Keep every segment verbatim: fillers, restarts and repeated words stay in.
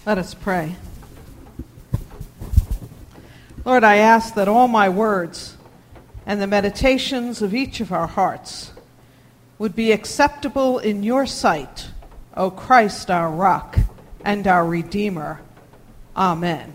Let us pray. Lord, I ask that all my words and the meditations of each of our hearts would be acceptable in your sight, O Christ, our rock and our Redeemer. Amen.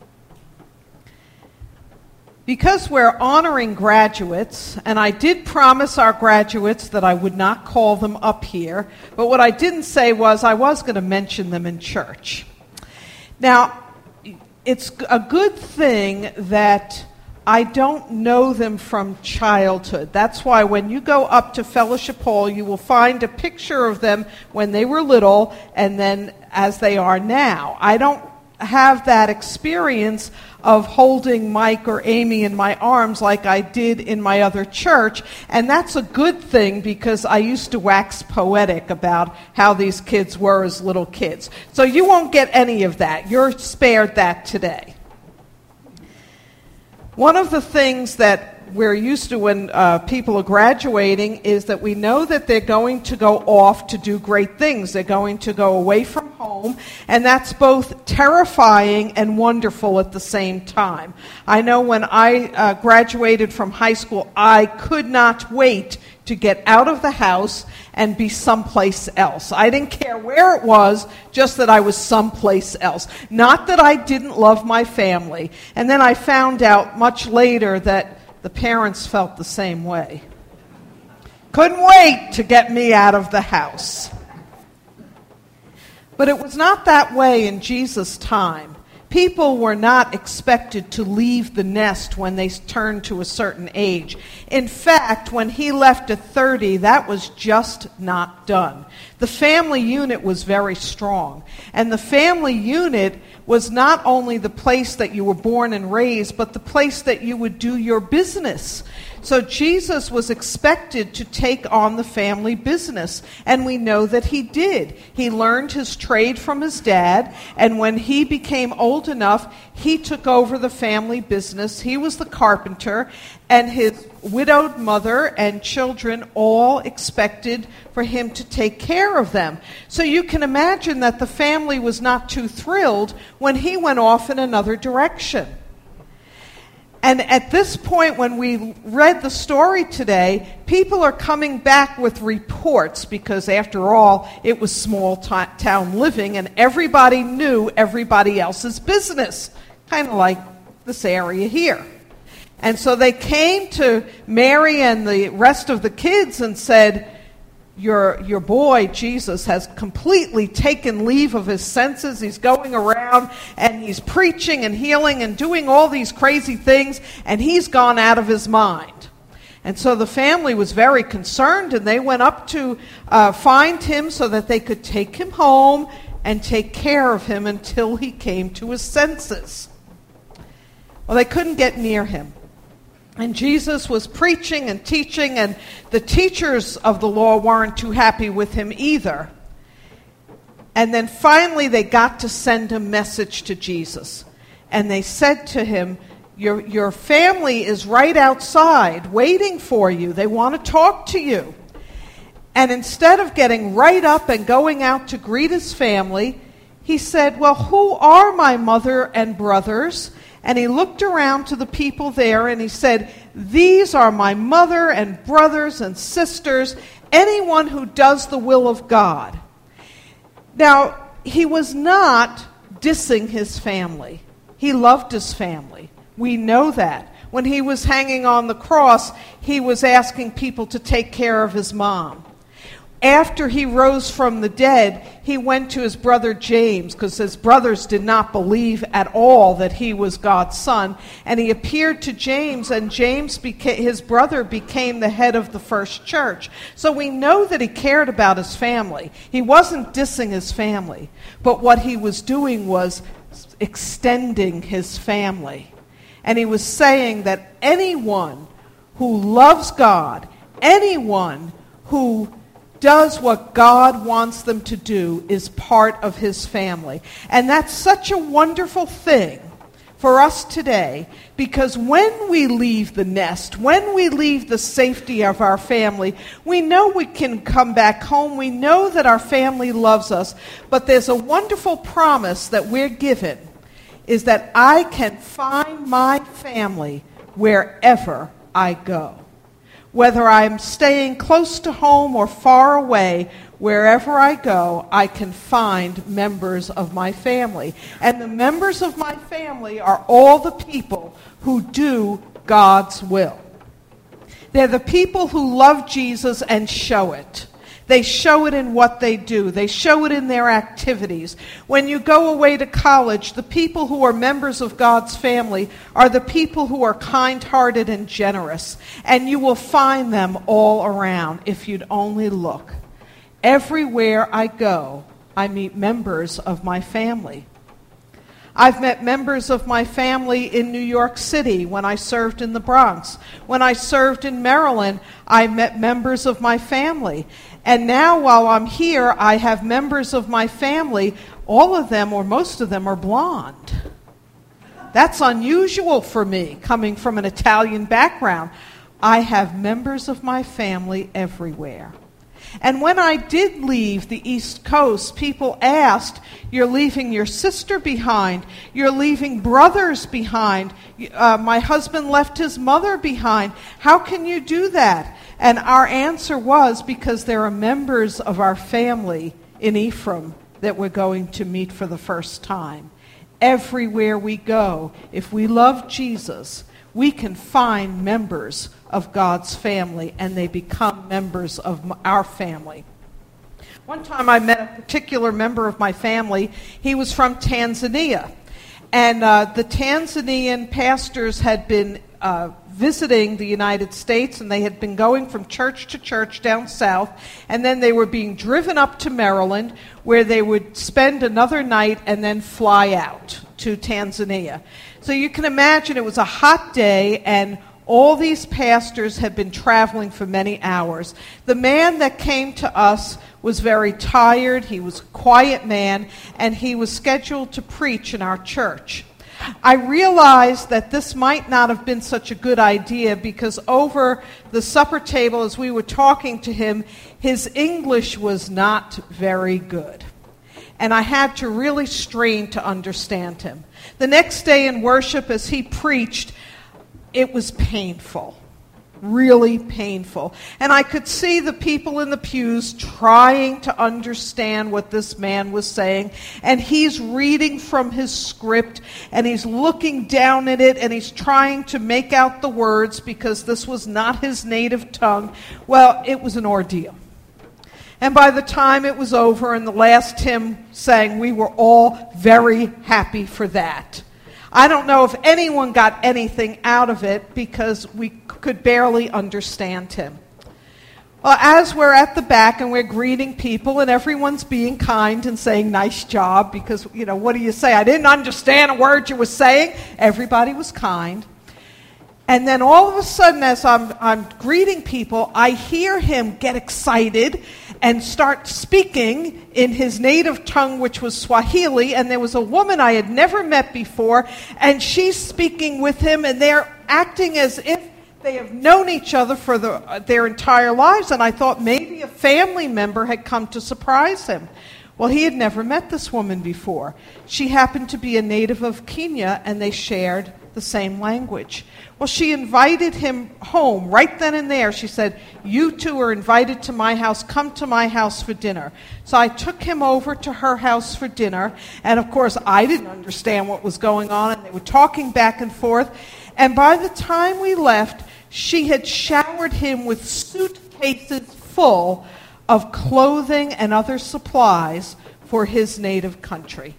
Because we're honoring graduates, and I did promise our graduates that I would not call them up here, but what I didn't say was I was going to mention them in church. Now, it's a good thing that I don't know them from childhood. That's why when you go up to Fellowship Hall, you will find a picture of them when they were little and then as they are now. I don't have that experience of holding Mike or Amy in my arms like I did in my other church, and that's a good thing because I used to wax poetic about how these kids were as little kids. So you won't get any of that. You're spared that today. One of the things that we're used to when uh, people are graduating is that we know that they're going to go off to do great things. They're going to go away from home, and that's both terrifying and wonderful at the same time. I know when I uh, graduated from high school, I could not wait to get out of the house and be someplace else. I didn't care where it was, just that I was someplace else. Not that I didn't love my family. And then I found out much later that the parents felt the same way. Couldn't wait to get me out of the house. But it was not that way in Jesus' time. People were not expected to leave the nest when they turned to a certain age. In fact, when he left at thirty, that was just not done. The family unit was very strong. And the family unit was not only the place that you were born and raised, but the place that you would do your business. So Jesus was expected to take on the family business, and we know that he did. He learned his trade from his dad, and when he became old enough, he took over the family business. He was the carpenter, and his widowed mother and children all expected for him to take care of them. So you can imagine that the family was not too thrilled when he went off in another direction. And at this point, when we read the story today, people are coming back with reports because, after all, it was small t- town living and everybody knew everybody else's business, kind of like this area here. And so they came to Mary and the rest of the kids and said, Your your boy, Jesus, has completely taken leave of his senses. He's going around and he's preaching and healing and doing all these crazy things, and he's gone out of his mind. And so the family was very concerned, and they went up to uh, find him so that they could take him home and take care of him until he came to his senses. Well, they couldn't get near him. And Jesus was preaching and teaching, and the teachers of the law weren't too happy with him either. And then finally they got to send a message to Jesus. And they said to him, your, your family is right outside waiting for you. They want to talk to you. And instead of getting right up and going out to greet his family, he said, well, who are my mother and brothers? And he looked around to the people there and he said, these are my mother and brothers and sisters, anyone who does the will of God. Now, he was not dissing his family. He loved his family. We know that. When he was hanging on the cross, he was asking people to take care of his mom. After he rose from the dead, he went to his brother James, because his brothers did not believe at all that he was God's son. And he appeared to James, and James, beca- his brother, became the head of the first church. So we know that he cared about his family. He wasn't dissing his family, but what he was doing was extending his family. And he was saying that anyone who loves God, anyone who does what God wants them to do is part of his family. And that's such a wonderful thing for us today, because when we leave the nest, when we leave the safety of our family, we know we can come back home. We know that our family loves us, but there's a wonderful promise that we're given, is that I can find my family wherever I go. Whether I'm staying close to home or far away, wherever I go, I can find members of my family. And the members of my family are all the people who do God's will. They're the people who love Jesus and show it. They show it in what they do. They show it in their activities. When you go away to college, the people who are members of God's family are the people who are kind-hearted and generous. And you will find them all around if you'd only look. Everywhere I go, I meet members of my family. I've met members of my family in New York City when I served in the Bronx. When I served in Maryland, I met members of my family. And now while I'm here, I have members of my family. All of them, or most of them, are blonde. That's unusual for me, coming from an Italian background. I have members of my family everywhere. And when I did leave the East Coast, people asked, you're leaving your sister behind, you're leaving brothers behind, uh, my husband left his mother behind, how can you do that? And our answer was, because there are members of our family in Ephraim that we're going to meet for the first time. Everywhere we go, if we love Jesus, we can find members of God's family, and they become members of our family. One time I met a particular member of my family. He was from Tanzania. And uh, the Tanzanian pastors had been uh, visiting the United States, and they had been going from church to church down south, and then they were being driven up to Maryland, where they would spend another night and then fly out to Tanzania. So you can imagine it was a hot day, and all these pastors had been traveling for many hours. The man that came to us was very tired. He was a quiet man, and he was scheduled to preach in our church. I realized that this might not have been such a good idea, because over the supper table, as we were talking to him, his English was not very good. And I had to really strain to understand him. The next day in worship, as he preached, it was painful, really painful. And I could see the people in the pews trying to understand what this man was saying. And he's reading from his script, and he's looking down at it, and he's trying to make out the words, because this was not his native tongue. Well, it was an ordeal. And by the time it was over and the last hymn sang, we were all very happy for that. I don't know if anyone got anything out of it, because we could barely understand him. Well, as we're at the back and we're greeting people, and everyone's being kind and saying, nice job, because, you know, what do you say? I didn't understand a word you were saying. Everybody was kind. And then all of a sudden, as I'm, I'm greeting people, I hear him get excited and start speaking in his native tongue, which was Swahili. And there was a woman I had never met before, and she's speaking with him, and they're acting as if they have known each other for the, uh, their entire lives. And I thought maybe a family member had come to surprise him. Well, he had never met this woman before. She happened to be a native of Kenya, and they shared the same language. Well, she invited him home right then and there. She said, you two are invited to my house. Come to my house for dinner. So I took him over to her house for dinner. And, of course, I didn't understand what was going on. And they were talking back and forth. And by the time we left, she had showered him with suitcases full of clothing and other supplies for his native country.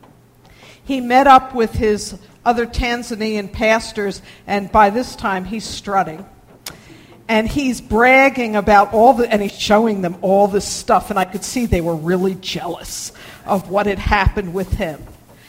He met up with his other Tanzanian pastors, and by this time he's strutting. And he's bragging about all the, and he's showing them all this stuff, and I could see they were really jealous of what had happened with him.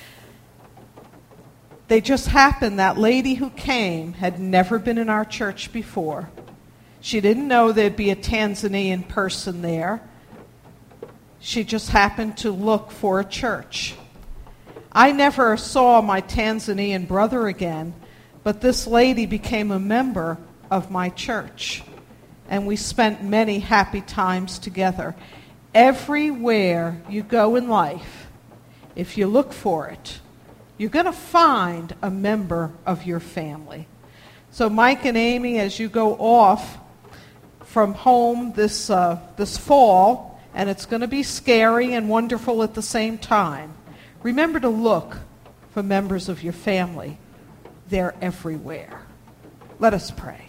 They just happened, that lady who came had never been in our church before. She didn't know there'd be a Tanzanian person there. She just happened to look for a church. I never saw my Tanzanian brother again, but this lady became a member of my church, and we spent many happy times together. Everywhere you go in life, if you look for it, you're going to find a member of your family. So Mike and Amy, as you go off from home this uh, this fall, and it's going to be scary and wonderful at the same time, remember to look for members of your family. They're everywhere. Let us pray.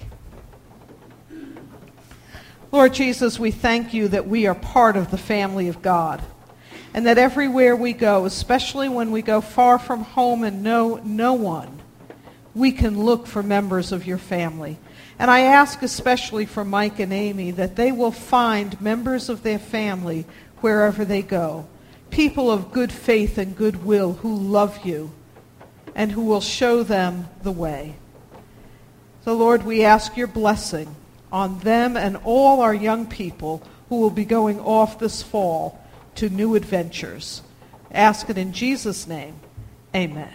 Lord Jesus, we thank you that we are part of the family of God, and that everywhere we go, especially when we go far from home and know no one, we can look for members of your family. And I ask especially for Mike and Amy that they will find members of their family wherever they go, people of good faith and goodwill who love you and who will show them the way. So, Lord, we ask your blessing on them and all our young people who will be going off this fall to new adventures. Ask it in Jesus' name. Amen.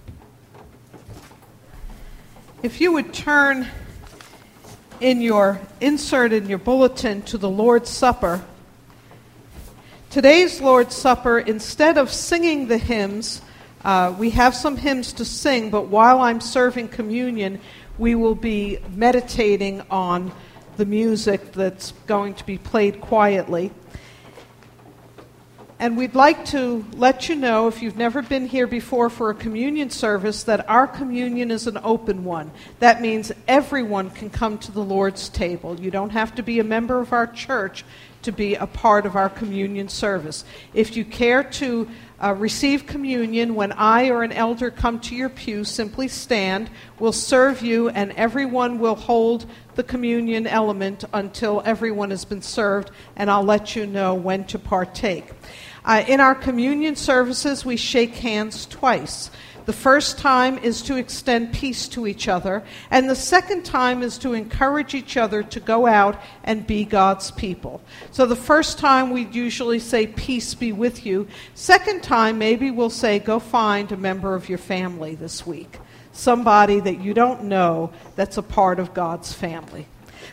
If you would turn in your insert in your bulletin to the Lord's Supper. Today's Lord's Supper, instead of singing the hymns, uh, we have some hymns to sing, but while I'm serving communion, we will be meditating on the music that's going to be played quietly. And we'd like to let you know, if you've never been here before for a communion service, that our communion is an open one. That means everyone can come to the Lord's table. You don't have to be a member of our church to be a part of our communion service. If you care to uh, receive communion, when I or an elder come to your pew, simply stand. We'll serve you, and everyone will hold the communion element until everyone has been served, and I'll let you know when to partake. Uh, in our communion services, we shake hands twice. The first time is to extend peace to each other, and the second time is to encourage each other to go out and be God's people. So the first time we usually say, peace be with you. Second time, maybe we'll say, go find a member of your family this week. Somebody that you don't know that's a part of God's family.